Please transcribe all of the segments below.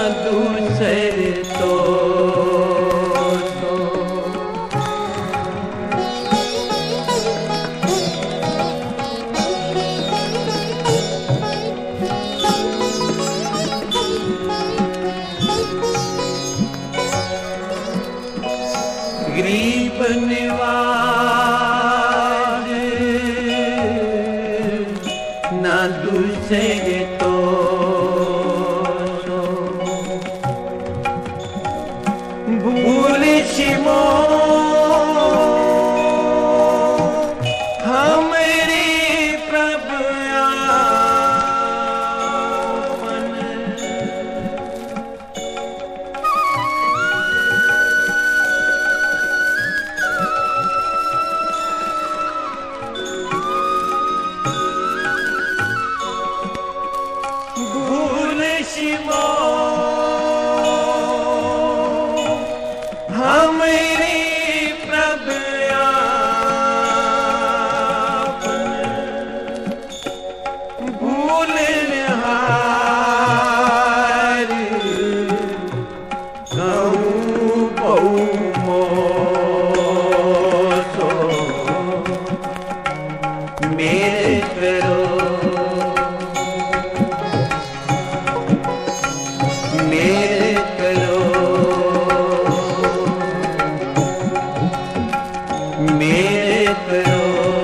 दूसर तो गरीब निवाज ना दूसरे तो भूल शिमो हमारी प्रभु आपन भूल शिमो हमारी प्रभु आपन भूलनहार कहूँ बहु मोसो मेरे करो मेरे करो मेरे करो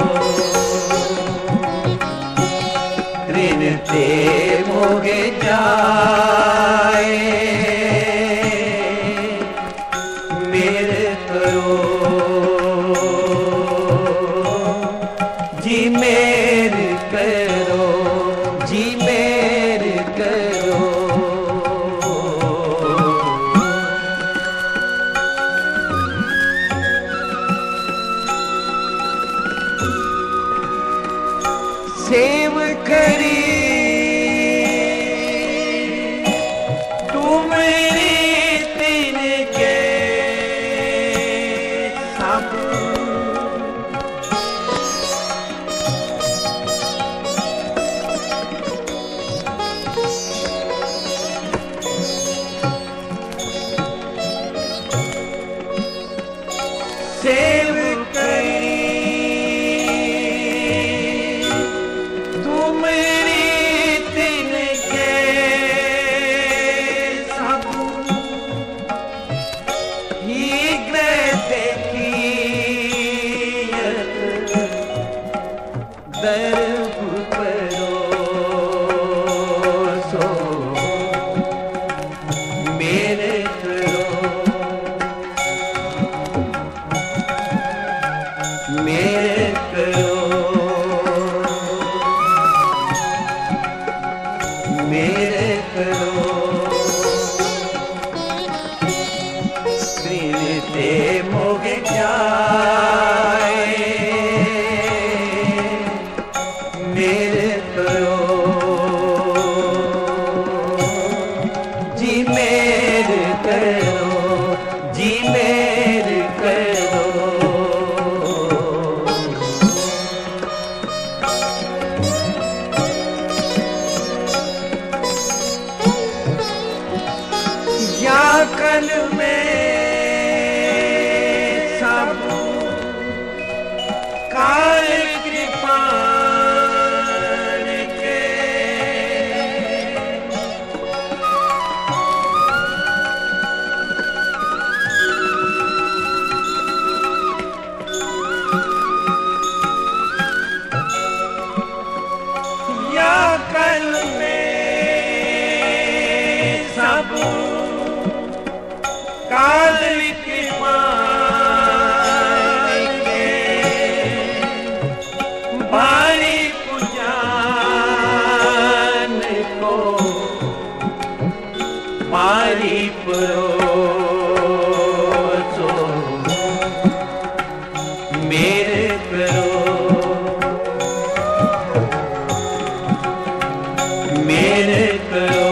ऋण ते मोगे जाए मेरे करो जी मेरे करो जी मेरे करो सेव करी तुम्हारी तीन के सब सेव करी तुम्हारी तीन के सब ही देखियत दर्प परोसो मेरे करो मेरे करो मेरे करो ऋण ते मोगे जाए मेरे करो जी मेरे करो जी मेरे करो या कल में सब काल कृपाण के या कल में सब काल कृपाण के भारी पुजान को पारी परोसो मेरे करो मेरे करो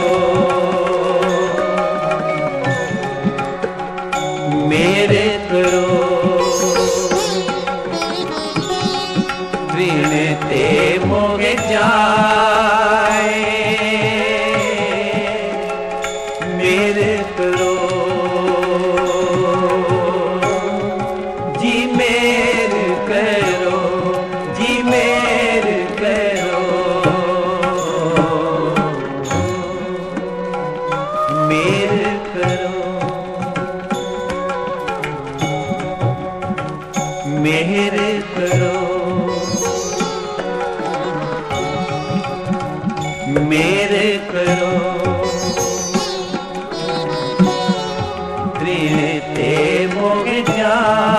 मेरे करो ऋण ते मोगे जाए मेरे मेरे करो जी, मेरे करो जी, मेरे करो मेरे करो मेरे करो मेरे करो त्रिते मोग जा